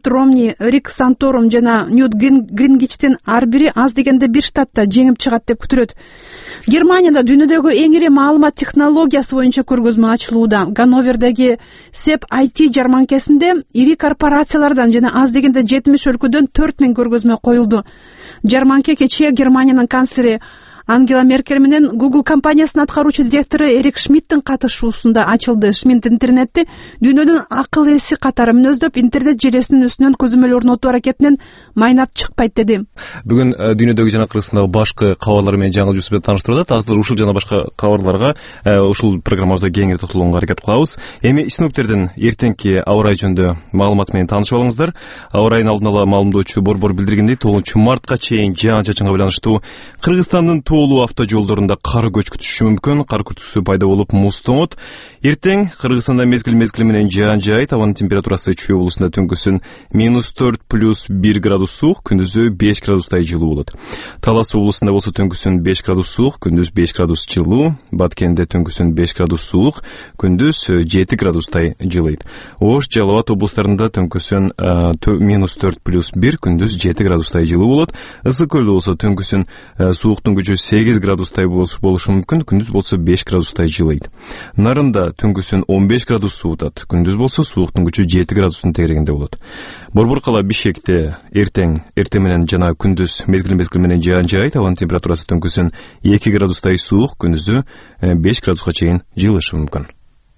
Митт Ромни, Рик Санторум жана Ньют Гингричтин ар бири аз дегенде бир штатта жеңип чыгат деп күтүлөт. Германияда дүйнөдөгү эң ири маалымат технологиясы боюнча көргөзмө ачылууда. Ганновердеги SEP IT жарманкесинде ири корпорациялардан жана аз дегенде 70 өлкөдөн 4000 көргөзмө коюлду. Жарманке кечээ Германиянын канцлери Ангела Меркель менен Google компаниясынын аткаруучу директору Эрик Шмидттин катышуусунда ачылды. Шмидт интернетти дүйнөнүн акыл эси катары мүнөздөп, интернет желесинин үстүнөн көзөмөл орнотуу аракетинен майнап чыкпайт деди. Бүгүн дүйнөдөгү жана Кыргызстандагы башкы кабарлар менен жаңы жүзү менен тааныштырат. Азыр ушул жана башка кабарларга ушул программабызда кеңири тотулууга аракет кылабыз. Эми синоптиктердин эртеңки аба ырайы жөнүндө маалымат менен таанышып алыңыздар. Аба ырайын алдын ала маалымдоочу Борбор билдиргендей, 9-мартка чейин жаан-чачынга байланыштуу Кыргызстандын тоолуу автожолдорунда кар көч күтүшү мүмкүн. Кар күртүксү пайда болуп, муз тоңот. Эртең Кыргызстанда мезгил менен жаан жаайт. Абанын температурасы Чүй облусунда түнкүсүн -4 + 1 градус суук, күндүзү 5 градустай жылуу болот. Талас облусунда болсо түнкүсүн 5 градус суук, күндүз 5 градус жылуу. Баткенде түнкүсүн 5 градус суук, күндүз 7 градустай жылыйт. Ош, Жалал Абад облустарында түнкүсүн -4 + 1, күндүз 7 градустай жылуу болот. Ысык көлдө болсо түнкүсүн сууктун күчү 8 градустай болушу мүмкүн, күндүз болсо 5 градустай жылыйт. Нарында түнкүсүн 15 градус суутат, күндүз болсо сууктун күчү 7 градустун тегерегинде болот. Борбор кала Бишкекте эртең менен жана күндүз мезгил менен жаан жаайт. Абанын температурасы түнкүсүн 2 градустай суук, күндүзү 5 градуска чейин жылышы мүмкүн.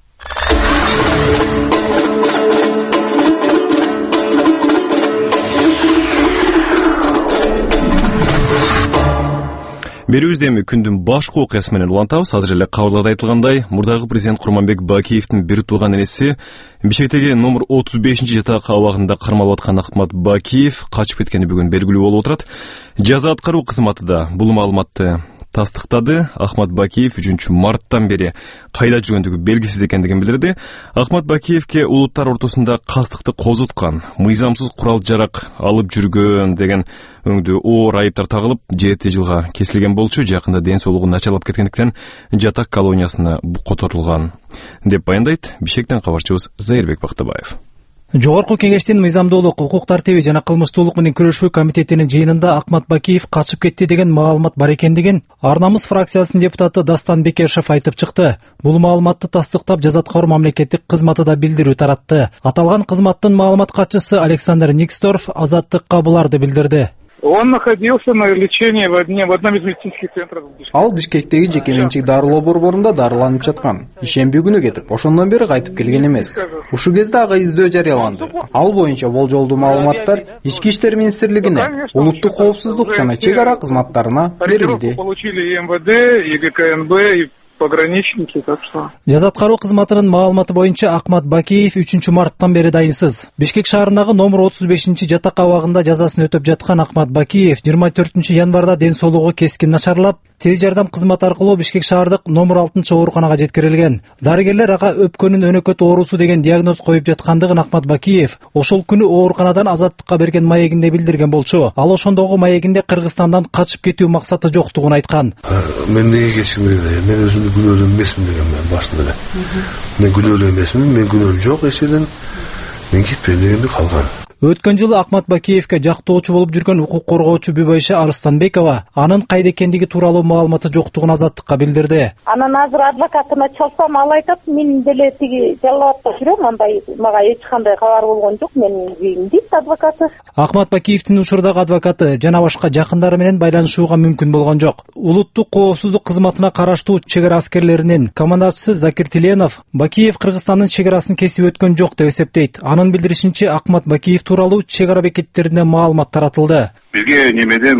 Берүүбүздө эми күндүн башкы окуясы менен улантабыз. Азыр эле кабарларда айтылгандай, мурдагы президент Курманбек Бакиевдин бир тууган энеси Бишкектеги номер 35-жатак абагында кармалып аткан Ахмат Бакиев качып кеткени бүгүн белгилүү болуп отурат. Жаза аткаруу кызматы да бул маалыматты тастыктады. Ахмат Бакиев 3-марттан бери кайда жүргөндүгү белгисиз экендигин билдирди. Ахмат Бакиевке улуттар ортосунда кастыкты козуткан, мыйзамсыз курал жарак алып жүргөн деген өңдүү оор айыптар тагылып, 7 жылга кесилген болчу. Жакында ден соолугу начарлап кеткендиктен жатак колониясына которулган деп баяндайт Бишкектен кабарчыбыз Зайырбек Бактыбаев. Жогорку кеңештин мыйзамдуулук, укук тартиби жана кылмыштуулук менен күрөшүү комитетинин жыйынында Ахмат Бакиев качып кетти деген маалымат бар экендигин Ар намыс фракциясынын депутаты Дастан Бекешев айтып чыкты. Бул маалыматты тастыктап жаза аткаруу мамлекеттик кызматы да билдирүү таратты. Аталган кызматтын маалымат катчысы Александр Никсторф Азаттыкка буларды билдирди. Он находился на лечении в одном из медицинских центров. Ал Бишкектеги жеке менчик дарылоо борборунда дарыланып жаткан. Ишемби күнү кетип, ошондон бери кайтып келген эмес. Ушул кезде ага издөө жарыяланды. Ал боюнча болжолдуу маалыматтар Ички иштер министрлигине, улуттук коопсуздук жана чек ара кызматтарына берилди. Получили и МВД, и ГКНБ, и пограничники, так что. Жаза аткаруу кызматынын маалыматы боюнча Ахмат Бакиев 3-марттан бери дайынсыз. Бишкек шаарындагы номер 35-жатак абагында жазасын өтөп жаткан Ахмат Бакиев 24-январда ден соолугу кескин начарлап, тез жардам кызматы аркылуу Бишкек шаардык номер 6-ооруканага жеткирилген. Дарыгерлер ага өпкөнүн өнөкөт оорусу деген диагноз коюп жаткандыгын Ахмат Бакиев ошол күнү ооруканадан Азаттыкка берген маегинде билдирген болчу. Ал ошондогу маегинде Кыргызстандан качып кетүү максаты жоктугун айткан. Мен неге кечим эле, мен өзүмдү күнөөлүү эмесмин деген мен башында эле. Мен күнөөлүү эмесмин, мен күнөөм жок эчеден. Мен кетпейм дегенди калган. Өткөн жылы Ахмат Бакиевке жактоочу болуп жүргөн укук коргоочу Бүбайша Арыстанбекова анын кайда экендиги тууралуу маалыматы жоктугун Азаттыкка билдирди. Анан азыр адвокатына чалсам, ал айтат, мен деле тиги Жалал Абадта жүрөм, андай мага эч кандай кабар болгон жок, менин үйүм дейт адвокаты. Ахмат Бакиевдин учурдагы адвокаты жана башка жакындары менен байланышууга мүмкүн болгон жок. Улуттук коопсуздук кызматына караштуу чек ара аскерлеринин командачысы Закир Тиленов Бакиев Кыргызстандын чек арасын кесип өткөн жок деп эсептейт. Анын билдиришинче Ахмат Бакиев тууралуу чек ара бекеттерине маалымат таратылды. Бизге немеден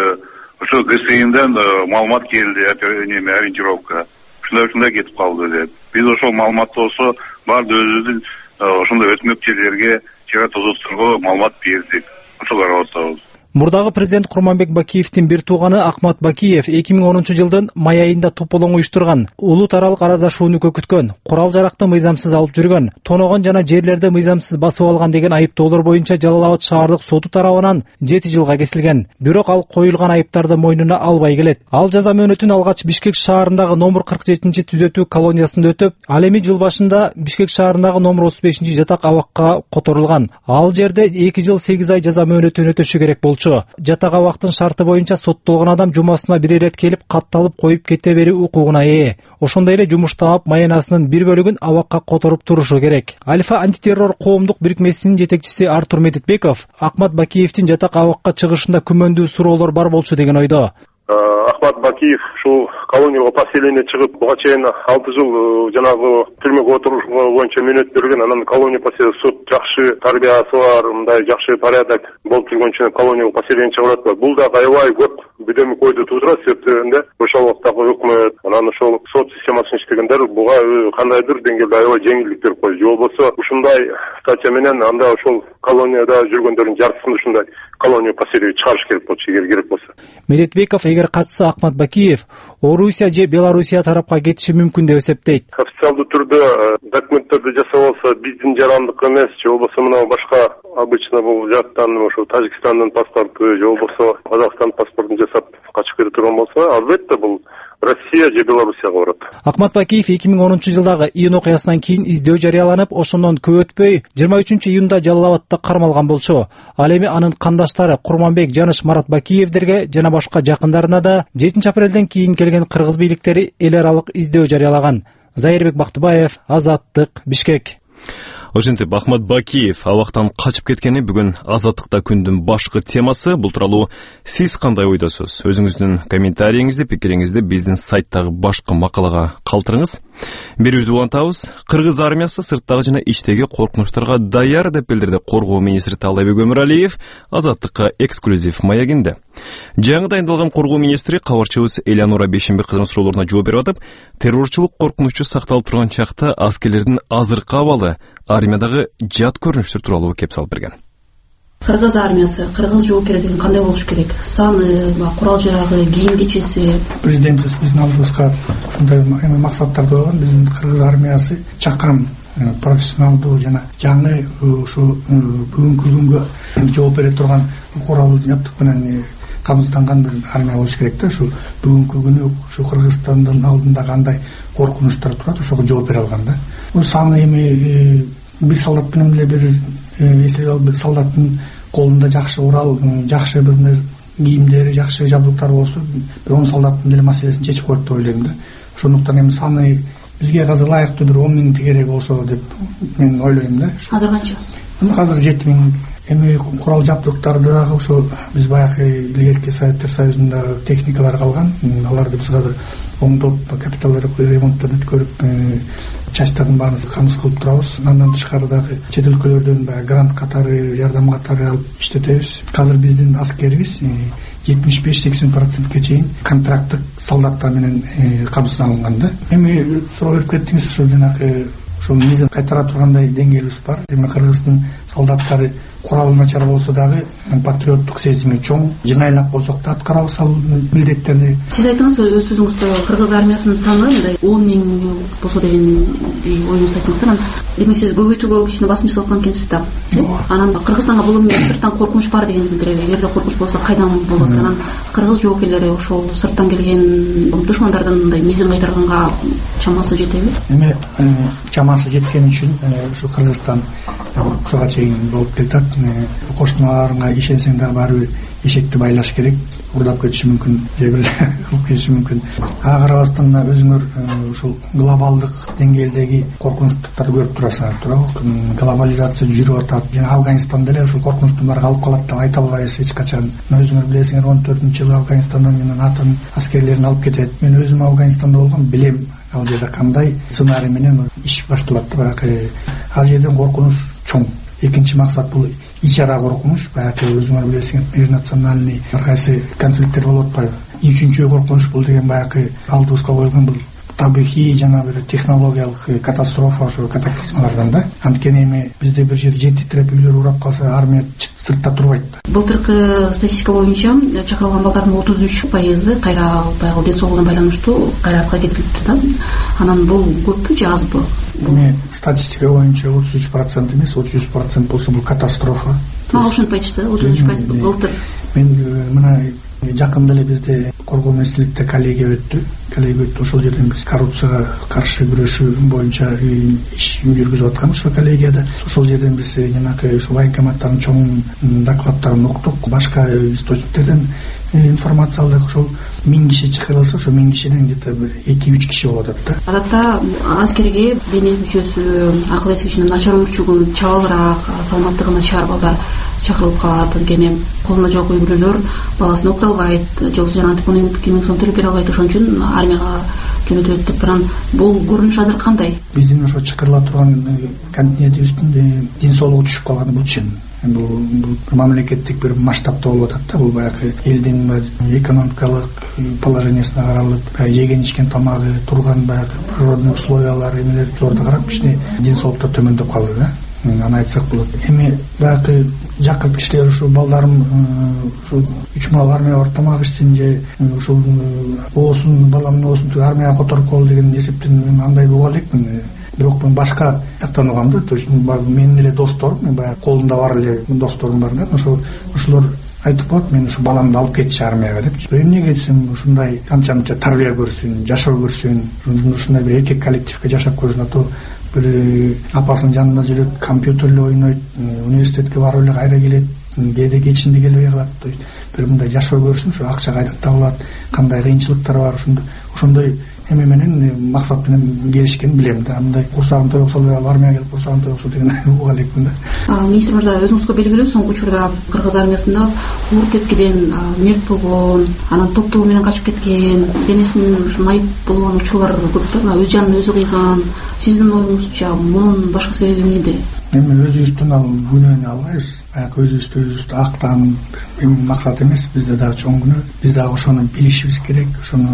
ошо ГСИНден маалымат келди, ориентировка. Ушундай кетип калды деп. Биз ошол маалыматты болсо баарды өзүбүздүн ошондой өтмөкчүлөргө, чек ара тозоочуларга маалымат бердик. Ошо карап атабыз. Мурдагы президент Курманбек Бакиевдин бир тууганы Акмат Бакиев 2010-жылдын май айында тополоң уюштурган, улут аралык араздашууну көкүткөн, курал-жаракты мыйзамсыз алып жүргөн, тоногон жана жерлерди мыйзамсыз басып алган деген айыптоолор боюнча Жалал Абад шаардык соту тарабынан 7 жылга кесилген. Бирок ал коюлган айыптарды мойнуна албай келет. Ал жаза мөөнөтүн алгач Бишкек шаарындагы номер 47-түзөтүү колониясында өтүп, ал эми жыл башында Бишкек шаарындагы номер 35-жатак абакка которулган. Ал жерде 2 жыл 8 ай жаза мөөнөтүн өтөшү керек болчу. Жатак абактын шарты боюнча соттолгон адам жумасына бир ирет келип катталып коюп кете берүү укугуна ээ. Ошондой эле жумуш таап маянасынын бир бөлүгүн абакка которуп турушу керек. Альфа антитеррор коомдук бирикмесинин жетекчиси Артур Медетбеков Акмат Бакиевдин жатак абакка чыгышында күмөндүү суроолор бар болчу деген ойдо. Акмат Бакиев ушул колонияга поселение чыгып, буга чейин 6 жыл жанагы түрмөгө отуруш боюнча мөөнөт берген. Анан колония поселение суд жакшы тарбиясы бар, мындай жакшы порядок болуп жүргөн үчүн колонияга поселение чыгарат. Бул да аябай көп бүдөмүк ойду туудурат, себеби ошол убактагы өкмөт, анан ошол сот системасын иштегендер буга кандайдыр деңгээлде аябай жеңилдик берип койду. Же болбосо ушундай статья менен анда ошол колонияда жүргөндөрдүн жартысын ушундай колония поселение чыгарыш керек болчу, эгер керек болсо. Медетбеков эгер катышса Акмат Бакиев Орусия же Белоруссия тарапка кетиши мүмкүн деп эсептейт. Официалдуу түрдө документтерди жасап алса биздин жарандык эмес, же болбосо мына башка обычно бул жактан ошо Тажикстандын паспорту же болбосо Казакстан паспортун жасап качып кете турган болсо, албетте бул Россия же Белоруссияга барат. Акмат Бакиев 2010-жылдагы июнь окуясынан кийин издөө жарыяланып, ошондон көп өтпөй 23-июнда Жалал Абадта кармалган болчу. Ал эми анын кандаштары Курманбек, Жаныш, Марат Бакиевдерге жана башка жакындарына да 7-апрелден кийин келген кыргыз бийликтери эл аралык издөө жарыялаган. Зайырбек Бактыбаев, Азаттык, Бишкек. Ошентип Акмат Бакиев абактан качып кеткени бүгүн Азаттыкта күндүн башкы темасы. Бул тууралуу сиз кандай ойдосуз? Өзүңүздүн комментарийиңизди, пикириңизди биздин сайттагы башкы макалага калтырыңыз. Берүүбүздү улантабыз. Кыргыз армиясы сырттагы жана ичтеги коркунучтарга даяр деп билдирди Коргоо министри Таалайбек Өмүралиев Азаттыкка эксклюзив маягинде. Жаңы дайындалган Коргоо министри кабарчыбыз Элеонора Бешенбек кызынын суроолоруна жооп берип атып, террорчулук коркунучу сакталып турган чакта аскерлердин азыркы абалы, армиядагы жат көрүнүштөр тууралуу кеп салып берген. Кыргыз армиясы, кыргыз жоокерлери кандай болуш керек? Саны, курал жарагы, кийим кечеси. Президентибиз биздин алдыбызга ушундай максаттарды койгон. Биздин кыргыз армиясы чакан, профессионалдуу жана жаңы ушу бүгүнкү күнгө жооп бере турган курал жабдык менен камсызданган бир армия болуш керек да. Ушу бүгүнкү күнү ушу Кыргызстандын алдында кандай коркунучтар турат, ошого жооп бере алган да. Бул саны эми бир солдат менен эле бир бир солдаттын колунда жакшы урал, жакшы бир кийимдери, жакшы жабдыктары болсо, бир 10 солдаттын деле маселесин чечип коет деп ойлойм да. Ошондуктан эми саны бизге азыр лайыктуу бир 10 000 керек болсо деп мен ойлойм да. Азыр канча? Азыр 7 000. Эми курал жабдыктарды дагы ошо биз баягы илгерки Советтер Союзунда техникалар калган. Аларды биз азыр оңдоп, капитал ремонттон өткөрүп, частьтардын баарын камсыз кылып турабыз. Андан тышкары дагы чет өлкөлөрдөн грант катары, жардам катары алып иштетебиз. Азыр биздин аскерибиз 75-80%ке чейин контракттык солдаттар менен камсыздалган да. Эми суроо берип кеттиңиз, ошо жанагы ошол мизин кайтара тургандай деңгээлибиз бар. Эми Кыргыздын солдаттары куралы начар болсо дагы патриоттук сезими чоң. Жинайлап болсок да аткарабыз ал милдеттерди. Сиз айттыңыз өз сөзүңүздө Кыргыз армиясынын саны мындай 10 000 болсо деген оюңузду айттыңыз. Демек сиз көбөйтүүгө кичине басым жасап аткан экенсиз да. Анан Кыргызстанга бул эми сырттан коркунуч бар деген билдирет. Эгерде коркунуч болсо кайдан болот? Анан кыргыз жоокерлери ошол сырттан келген душмандардын мындай мизин кайтарганга чамасы жетеби? Эми чамасы жеткен үчүн ушу Кыргызстан ушуга чейин болуп келатат. Кошуналарыңа ишенсең да баары бир эшекти байлаш керек. Урдап кетиши мүмкүн, же бир кылып кетиши мүмкүн. Ага карабастан өзүңөр ушул глобалдык деңгээлдеги коркунучтарды көрүп турасыңар, туурабы? Глобализация жүрүп атат. Жана Афганистанда эле ушул коркунучтун баары калып калат деп айта албайбыз эч качан. Өзүңөр билесиңер, 14-жылы Афганистандан жана НАТОнун аскерлерин алып кетет. Мен өзүм Афганистанда болгом, билем ал жерде кандай сценарий менен иш башталат. Ал жерден коркунуч чоң. Экинчи максат бул ичара коркунуч. Баягы өзүңөр билесиңер, межнациональный ар кайсы конфликттер болуп атпайбы? Үчүнчү коркунуч бул деген баягы алдыбызга коюлган бул табигый жана бир технологиялык катастрофа, ошо катаклизмалардан да. Анткени эми бизде бир жер титиреп үйлөр урап калса, армия сыртта турбайт. Былтыркы статистика боюнча чакырылган балдардын 33% кайра баягы ден соолугуна байланыштуу кайра артка кетилиптир да. Анан бул көппү же азбы? Эми статистика боюнча 33% эмес, 33% болсо бул катастрофа. Мага ошентип айтышты, 33% былтыр. Мен мына жакында эле бизде коргоо министрликте коллегия өттү. Ошол жерден биз коррупцияга каршы күрөшүү боюнча иш жүргүзүп атканбыз ошол коллегияда. Ошол жерден биз жанагы военкоматтардын чоң докладдарын уктук, башка источниктерден информация алдык. Ошол 1000 киши чакырылса, ошол 1000 кишиден где-то 2-3 киши болот да. Адатта аскерге дене мүчөсү, акыл эси кишинин начар өмүрчүгүн, чабалыраак, саламаттыгы начар балдар чакырылып калат. Анткени колуна жок үй бүлөлөр баласын окута албайт, же болбосо жанагы экономикалык сом төлөп бере албайт, ошон үчүн армияга жөнөтүлөт деп турган. Бул көрүнүш азыр кандай? Биздин ошо чакырыла турган континентибиздин ден соолугу түшүп калганы бул чын. Бул мамлекеттик бир масштабта болуп атат да. Бул баягы элдин экономикалык положениясына каралып, жеген ичкен тамагы, турган баягы природный условиялар эмелер жорда карап кичине ден соолукта төмөндөп калды да. Аны айтсак болот. Эми баягы жакын кишилер ушул балдарым ушул 3 мал армияга барып тамак ичсин же ушул оосун баламдын оосун армияга которуп кол деген эсептен мен андай боло элекмин. Бирок мен башка жактан угам да. То есть менин эле досторум, мен баягы колунда бар эле досторум бар да. Ошолор айтып коет, мен ушу баламды алып кетчи армияга деп. Эмнеге десем, ушундай канча тарбия көрсүн, жашоо көрсүн, ушундай бир эркек коллективге жашап көрсүн, а то бир апасынын жанында жүрөт, компьютерле ойнойт, университетке барып эле кайра келет, кээде кечинде келбей калат. То есть бир мындай жашоо көрсүн, ушу акча кайдан табылат, кандай кыйынчылыктар бар, ошондой эме менен максат менен келишкенин билем да. Мындай курсагым тоюкса армияга келип курсагым тоюкса деген уга элекмин да. Министр мырза, өзүңүзгө белгилүү соңку учурда кыргыз армиясында уур тепкиден мерт болгон, анан топтоо менен качып кеткен, денесинин ушу майып болгон учурлар көп да. Өз жанын өзү кыйган. Сиздин оюңузча мунун башка себеби эмнеде? Эми өзүбүздүн ал күнөөнү албайбыз. Өзүбүздү актаган максат эмес. Бизде дагы чоң күнөө. Биз дагы ошону билишибиз керек.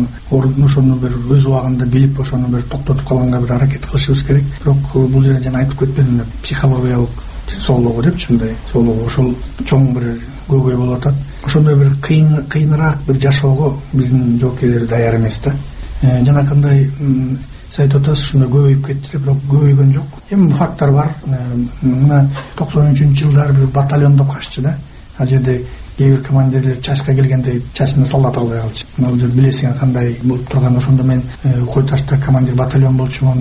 Ошону бир өз убагында билип, ошону бир токтотуп калганга бир аракет кылышыбыз керек. Бирок бул жерде жана айтып кетпедим, психологиялык соолугу депчи, мындай соолугу ошол чоң бир көйгөй болуп атат. Ошондой бир кыйыныраак бир жашоого биздин жоокейлер даяр эмес да. Жанакындай сиз айтып атасыз, ушундай көбөйүп кетти деп, бирок көбөйгөн жок. Эми факттар бар. Мына 93-жылдары бир батальондоп каччы да. Ал жерде кээ бир командирлер чачка келгенде чачына солдат албай калчу. Ал жер билесиң кандай болуп турган. Ошондо мен Кой Ташта командир батальон болчумун.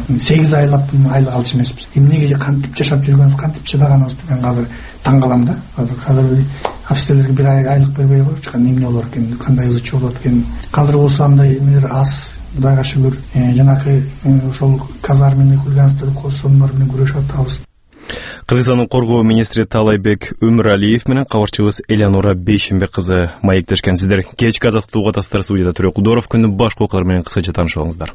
8 айлап айлык алчу эмеспиз. Эмнеге кантип жашап жүргөнүбүз, кантип чыдаганыбызды мен азыр таң калам да. Азыр офицерлерге бир айлык бербей коюпчу, эмне болор экен, кандай ызычуу болот экен. Азыр болсо андай эмелер аз. Кудайга шүгүр, жанакы ошол казарменный хулиганство деп коебуз, ошонун менен күрөшүп атабыз. Кыргызстандын коргоо министри Таалайбек Өмүралиев менен кабарчыбыз Элеонора Бейшенбек кызы маектешкен. Сиздер кечки азаттык угатасыздар. Студияда Төрө Кулдоров. Күндүн башка окуялар менен кыскача таанышыңыздар.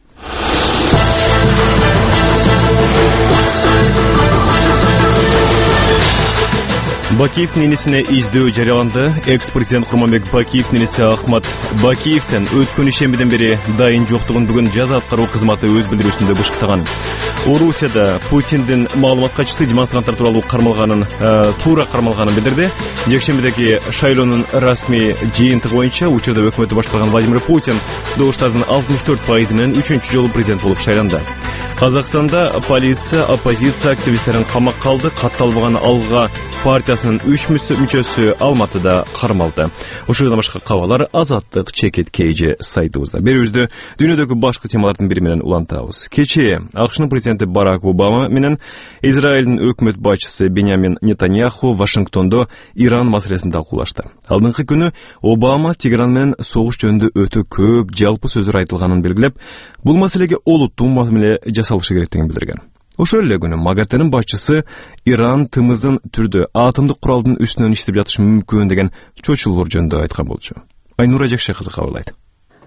Бакиевдин энесине издөө жарыяланды. Экс-президент Курманбек Бакиевдин энеси Ахмат Бакиевдин өткөн ишембиден бери дайын жоктугун бүгүн жаза аткаруу кызматы өз билдирүүсүндө бышыктаган. Орусияда Путиндин маалымат катчысы демонстранттар тууралуу туура кармалганын билдирди. Жекшембидеги шайлоонун расмий жыйынтыгы боюнча учурда өкмөттү башкарган Владимир Путин добуштардын 64% менен 3-чү жолу президент болуп шайланды. Казакстанда полиция оппозиция активисттерин камакка алды. Катталбаган Алга партиясынын 3 мүчөсү Алматыда кармалды. Ушудан башка кабарлар Азаттык чекит KG сайтыбызда. Берүүбүздү дүйнөдөгү башка темалардын бири менен улантабыз. Кечээ АКШнын президенти Барак Обама менен Израилдин өкмөт башчысы Беньямин Нетаньяху Вашингтондо Иран маселесин талкуулашты. Алдыңкы күнү Обама Тегеран менен согуш жөнүндө өтө көп жалпы сөздөр айтылганын белгилеп, бул маселеге олуттуу мамиле жасалышы керектигин билдирген. Ошол эле күнү МАГАТынын башчысы Иран тымыздын түрдө атомдук куралдын үстүнөн иштеп жатышы мүмкүн деген чочулуур жөнүндө айткан болчу. Айнура Жакшай кызы кабарлайт.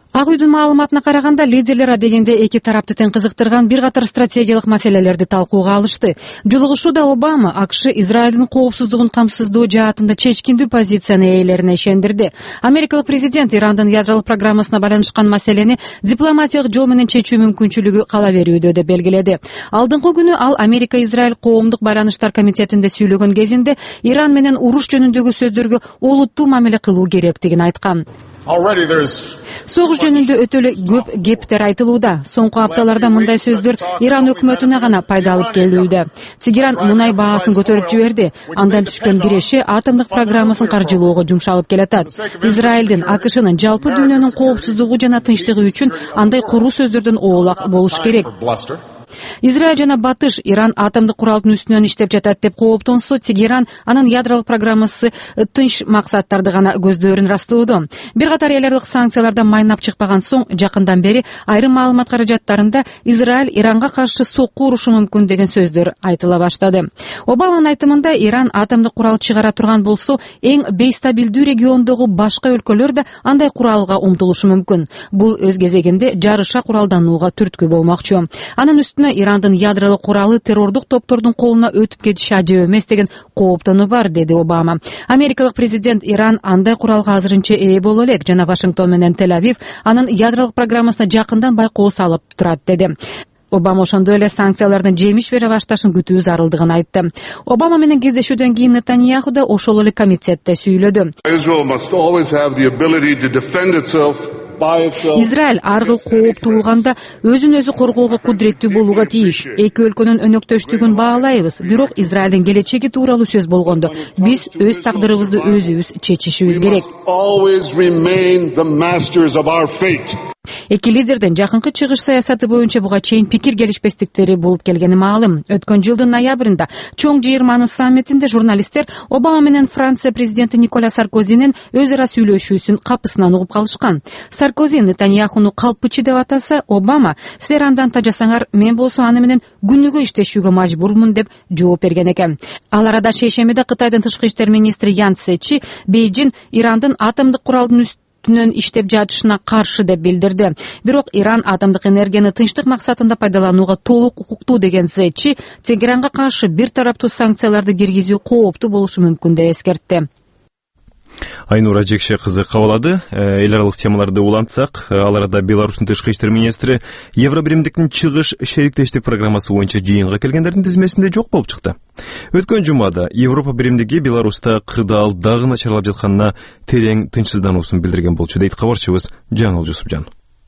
Ак үйдүн маалыматына караганда, лидерлер адегенде эки тарапты тең кызыктырган бир катар стратегиялык маселелерди талкууга алышты. Жолугушууда Обама АКШ Израилдин коопсуздугун камсыздоо жаатында чечкиндүү позицияны ээлерине ишендирди. Америкалык президент Ирандын ядролук программасына байланышкан маселени дипломатиялык жол менен чечүү мүмкүнчүлүгү кала берүүдө деп белгиледи. Алдыңкы күнү ал Америка-Израиль коомдук байланыштар комитетинде сүйлөгөн кезинде Иран менен уруш жөнүндөгү сөздөргө олуттуу мамиле кылуу керектигин айткан. Согуш жөнүндө өтө эле көп кептер айтылууда. Соңку апталарда мындай сөздөр Иран өкмөтүнө гана пайда алып келүүдө. Тегеран мунай баасын көтөрүп жиберди. Андан түшкөн киреши атомдук программасын каржылоого жумшалып келатат. Израилдин, АКШнын жалпы дүйнөнүн коопсуздугу жана тынчтыгы үчүн андай куру сөздөрдөн оолак болуш керек. Израиль жана Батыш Иран атомдук куралдын үстүнөн иштеп жатат деп кооптонсо, Тегеран анын ядролук программасы тынч максаттарды гана көздөрүн растоодо. Бир катар элдик санкциялардан майнап чыкпаган соң, жакындан бери айрым маалымат каражаттарында Израиль Иранга каршы сокку урушу мүмкүн деген сөздөр айтыла баштады. Обаманын айтымында, Иран атомдук курал чыгара турган болсо, эң бейстабилдүү региондогу башка өлкөлөр да андай куралга умтулушу мүмкүн. Бул өз кезегинде жарыша куралданууга түрткү болмокчу. Анын Ирандын ядролук куралы террордук топтордун колуна өтүп кетиши ажып эмес деген кооптонуу бар, деди Обама. Америкалык президент Иран андай куралга азырынча ээ боло элек жана Вашингтон менен Тель-Авив анын ядролук программасына жакындан байкоо салып турат, деди. Обама ошондой эле санкциялардын жемиш бере башташын күтүү зарылдыгын айтты. Обама менен кездешүүдөн кийин Нетаньяху да ошол эле комитетте сүйлөдү. Израиль ар кыл кооп туулганда өзүн өзү коргоого кудуреттүү болууга тийиш. Эки өлкөнүн өнөктөштүгүн баалайбыз, бирок Израилдин келечеги тууралуу сөз болгондо биз өз тагдырыбызды өзүбүз чечишибиз керек. Эки лидердин жакынкы чыгыш саясаты боюнча буга чейин пикир келишпестиктери болуп келгени маалым. Өткөн жылдын ноябрында чоң жыйырманын саммитинде журналисттер Обама менен Франция президенти Николя Саркозинин өз ара сүйлөшүүсүн капысынан угуп калышкан. Саркози Нетаньяхуну калпычы деп атаса, Обама силер андан тажасаңар, мен болсо аны менен күнүгө иштешүүгө мажбурмун деп жооп берген экен. Ал арада шейшембиде Кытайдын тышкы иштер министри Ян Цзечи Бейжин Ирандын атомдук куралдын үстүнөн иштеп жатышына каршы деп билдирди. Бирок Иран атомдук энергияны тынчтык максатында пайдаланууга толук укуктуу деген Цзечи Тегеранга каршы бир тараптуу санкцияларды киргизүү кооптуу болушу мүмкүн деп эскертти. Айнура Жекше кызы кабылады. Эл аралык темаларды улантсак, ал арада Беларустун тышкы иштер министри Евробиримдиктин чыгыш шериктештик программасы боюнча жыйынга келгендердин тизмесинде жок болуп чыкты. Өткөн жумада Европа биримдиги Беларуста кырдаал дагы начарлап жатканына терең тынчсыздануусун билдирген болчу, дейт кабарчыбыз Жаңыл Жусупжан.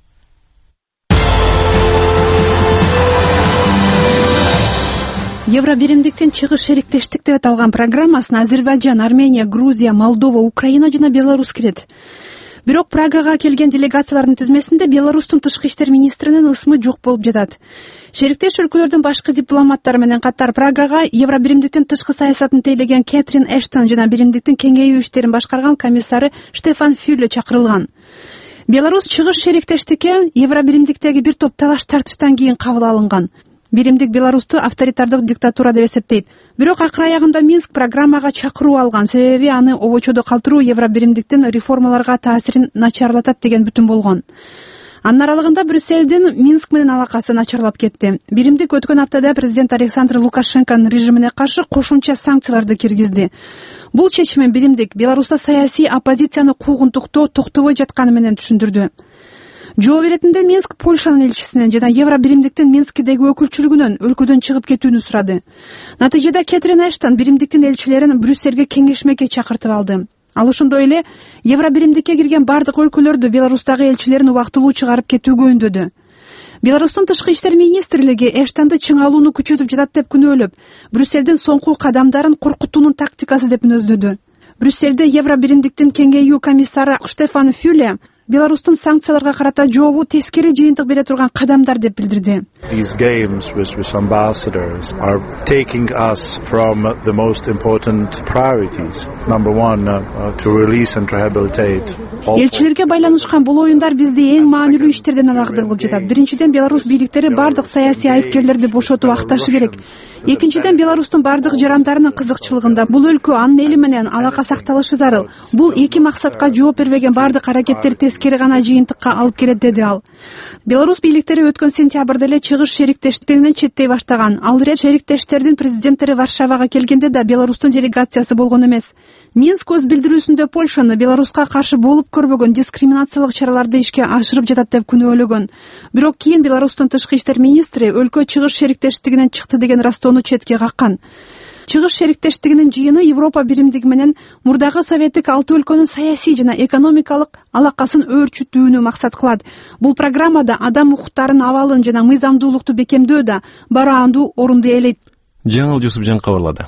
Евробиримдиктин чыгыш шериктештик деп аталган программасына Азербайджан, Армения, Грузия, Молдова, Украина жана Беларусь кирет. Бирок Прагага келген делегациялардын тизмесинде Беларустун тышкы иштер министринин ысмы жок болуп жатат. Шериктеш өлкөлөрдүн башкы дипломаттары менен катар Прагага Евробиримдиктин тышкы саясатын тейлеген Кэтрин Эштон жана биримдиктин кеңейүү иштерин башкарган комиссары Штефан Фюлле чакырылган. Беларусь чыгыш шериктештикке Евробиримдиктеги бир топ талаш тартыштан кийин кабыл алынган. Биримдик Беларусту авторитардык диктатура деп эсептейт. Бирок акыр аягында Минск программага чакыруу алган, себеби аны обочодо калтыруу Евробиримдиктин реформаларга таасирин начарлатат деген бүтүн болгон. Анын аралыгында Брюссельдин Минск менен алакасы начарлап кетти. Биримдик өткөн аптада президент Александр Лукашенконун режимине каршы кошумча санкцияларды киргизди. Бул чечимин Биримдик Беларуста саясий оппозицияны куугунтуктоо токтобой жатканы менен түшүндүрдү. Жоо беретинде Минск Польшанын элчисинен жана Евробиримдиктин Минскидеги өкүлчүлүгүнөн өлкөдөн чыгып кетүүнү сурады. Натыйжада Кэтрин Эштон Биримдиктин элчилерин Брюссельге кеңешмекке чакыртып алды. Ал ошондой эле Евробиримдикке кирген бардык өлкөлөрдү Беларустагы элчилерин убактылуу чыгарып кетүүгө үндөдү. Беларустун тышкы иштер министрлиги Эштонду чыңалууну күчөтүп жатат деп күнөөлөп, Брюссельдин соңку кадамдарын коркутуунун тактикасы деп мүнөздөдү. Брюссельде Евробиримдиктин кеңейүү комиссары Штефан Фюлле Беларустун санкцияларга карата жообу тескери жыйынтык бере турган кадамдар деп билдирди. These games with ambassadors are taking us from the most important priorities. Number one, to release and rehabilitate. Элчилерге байланышкан бул оюндар бизди эң маанилүү иштерден алакдыр кылып жатат. Биринчиден, Беларусь бийликтери бардык саясий айыпкерлерди бошотуп акташы керек. Экинчиден, Беларустун бардык жарандарынын кызыкчылыгында бул өлкө анын эли менен алака сакталышы зарыл. Бул эки максатка жооп бербеген бардык аракеттерди аскери гана жыйынтыкка алып келет, деди ал. Беларусь бийликтери өткөн сентябрда эле чыгыш шериктештигинен четтей баштаган. Ал ирет шериктештердин президенттери Варшавага келгенде да Беларустун делегациясы болгон эмес. Минск өз билдирүүсүндө Польшаны Беларуска каршы болуп көрбөгөн дискриминациялык чараларды ишке ашырып жатат деп күнөөлөгөн. Бирок кийин Беларустун тышкы иштер министри өлкө чыгыш шериктештигинен чыкты деген растоону четке каккан. Чыгыш шериктештигинин жыйыны Европа биримдиги менен мурдагы советтик 6 өлкөнүн саясий жана экономикалык алакасын өөрчүтүүнү максат кылат. Бул программада адам укуктарын абалын жана мыйзамдуулукту бекемдөө да бараандуу орунду ээлейт. Жаңыл Жусупжан кабарлады.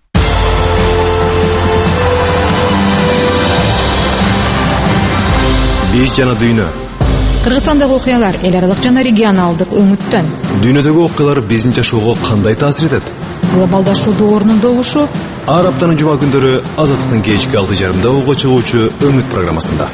Биз жана дүйнө. Кыргызстандагы окуялар эл аралык жана регионалдык өңүттөн. Дүйнөдөгү окуялар биздин жашоого кандай таасир этет? Глобалдашуудун орнундогушу ар аптанын жума күндөрү Азаттыктын кечки 6:30 угу чыгуучу Өңүт программасында.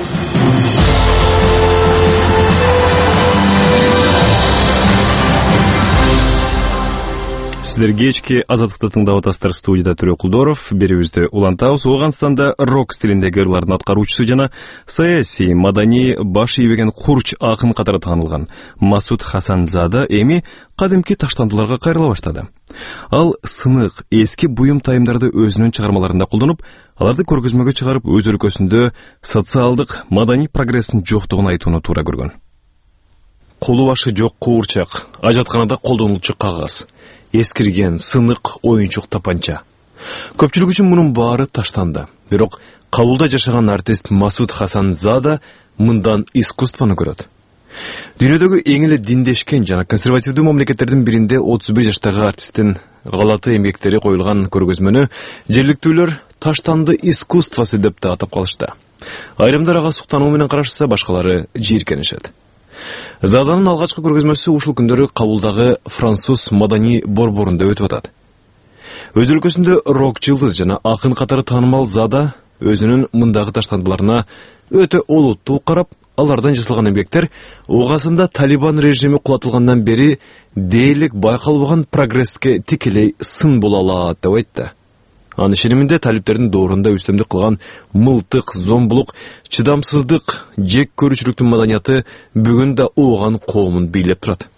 Сиздер кечки Азаттыкты тыңдап атасыздар. Студияда Төрө Кулдоров, берүүбүздө улантабыз. Ооганстанда рок стилиндеги ырлардын аткаруучусу жана саясий, маданий баш ийбеген курч акын катары таанылган Масуд Хасанзада эми кадимки таштандыларга кайрыла баштады. Ал сынык, эски буюм тайымдарды өзүнүн чыгармаларында колдонуп, аларды көргөзмөгө чыгарып, өз өлкөсүндө социалдык, маданий прогресстин жоктугун айтууну туура көргөн. Колу башы жок куурчак, ажатканада колдонулчу кагаз, эскирген сынык оюнчук тапанча. Көпчүлүк үчүн мунун баары таштанды. Бирок кабулда жашаган артист Масуд Хасанзада мындан искусствону көрөт. Дүйнөдөгү эң эле диндешкен жана консервативдүү мамлекеттердин биринде 31 жаштагы артисттин галаты эмгектери коюлган көргөзмөнү жергиликтүүлөр таштанды искусствосы деп да атап калышты. Айрымдар ага суктануу менен карашса, башкалары жийиркенишет. Заданын алгачкы көргөзмөсү ушул күндөрү Кабулдагы француз маданий борборунда өтүп атат. Өз өлкөсүндө рок жылдыз жана акын катары таанымал Зада өзүнүн мындагы таштандыларына өтө олуттуу карап, алардан жасалган эмгектер угасында Талибан режими кулатылгандан бери дээрлик байкалбаган прогресске тикелей сын боло алат деп айтты. Анын ишениминде талиптердин доорунда үстөмдүк кылган мылтык, зомбулук, чыдамсыздык, жек көрүүчүлүктүн маданияты бүгүн да ооган коомун бийлеп турат.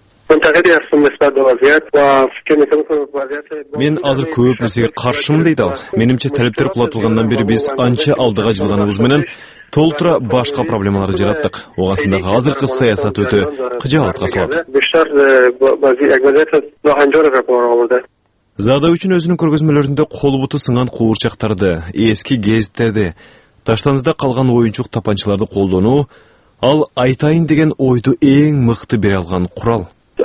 Мен азыр көп нерсеге каршымын дейт ал. Менимче талиптер кулатылгандан бери биз анча алдыга жылганыбыз менен толтура башка проблемаларды жараттык. Оgasындагы азыркы саясат өтө кыжаатка салат. Зада үчүн өзүнүн көргөзмөлөрүндө колбуту сыңган куурчактарды, эски гезиттерди, таштандыда калган оюнчук тапанчаларды колдонуу, ал айтайын деген ойду эң мыкты бере алган курал.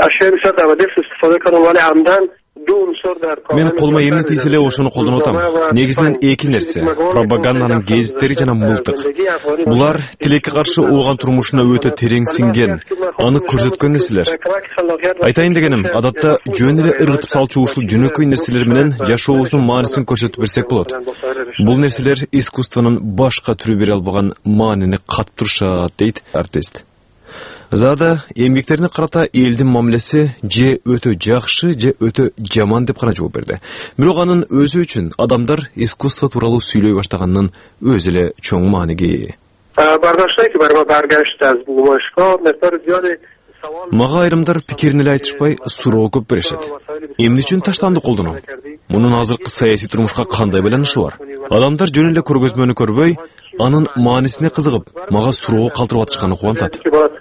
Мен колума эмне тийсе эле ошону колдонуп атам. Негизинен эки нерсе: пропаганданын гезиттери жана мылтык. Булар тилекке каршы ооган турмушуна өтө терең сиңген, аны көрсөткөн нерселер. Айтайын дегеним, адатта жөн эле ыргытып салчу ушул жөнөкөй нерселер менен жашообуздун маанисин көрсөтүп берсек болот. Бул нерселер искусствонун башка түрү бере албаган маанини катып турушат, дейт артист. Зада эмгектерине карата элдин мамилеси же өтө жакшы, же өтө жаман деп гана жооп берди. Бирок анын өзү үчүн адамдар искусство тууралуу сүйлөй баштаганынын өзү эле чоң мааниге ээ. Мага айрымдар пикирин эле айтышпай суроо көп беришет. Эмне үчүн таштанды колдоном? Мунун азыркы саясий турмушка кандай байланышы бар? Адамдар жөн эле көргөзмөнү көрбөй, анын маанисине кызыгып, мага суроо калтырып атышканы кубантат.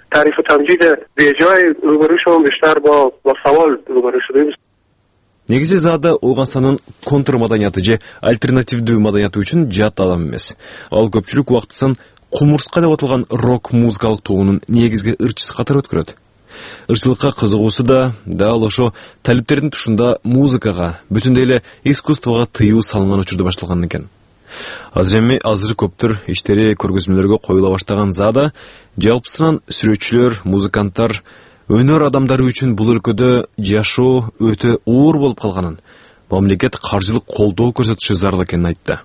Негизи Зада Ооганстандын контрмаданияты же альтернативдүү маданияты үчүн жат адам эмес. Ал көпчүлүк убактысын кумурска деп аталган рок музыкалык тобунун негизги ырчысы катары өткөрөт. Ырчылыкка кызыгуусу да дал ошо талиптердин тушунда музыкага, бүтүндөй эле искусствого тыюу салынган учурда башталган экен. Азыр көптөр иштери көргөзмөлөргө коюла баштаган Зада жалпысынан сүрөтчүлөр, музыканттар, өнөр адамдары үчүн бул өлкөдө жашоо өтө оор болуп калганын, мамлекет каржылык колдоо көрсөтүшү зарыл экенин айтты.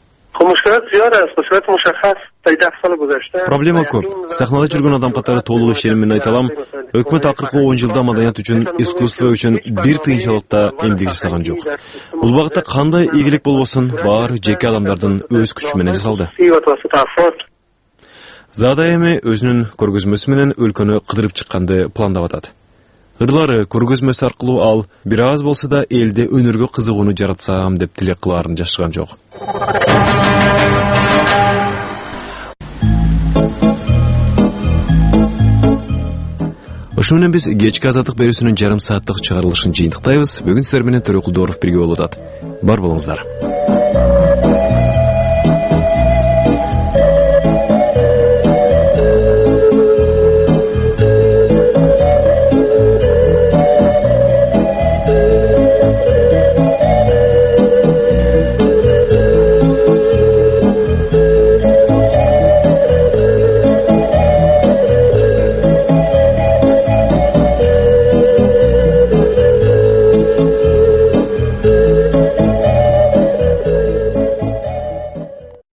Проблема көп. Сахнада жүргөн адам катары толук ишеним менен айта алам, өкмөт акыркы 10 жылда маданият үчүн, искусство үчүн бир тыйынчалык да эмгек жасаган жок. Бул багытта кандай ийгилик болбосун, баары жеке адамдардын өз күчү менен жасалды. Зада эми өзүнүн көргөзмөсү менен өлкөнү кыдырып чыкканды пландап атат. Ырлары көргөзмөсү аркылуу ал бир аз болсо да элде өнөргө кызыгууну жаратсам деп тилек кылаарын жашырган жок. Ошо менен биз кечки азаттык берүүсүнүн жарым сааттык чыгарылышын жыйынтыктайбыз. Бүгүн сиздер менен Төрөкул Дооров бирге болуп атат. Бар болуңуздар.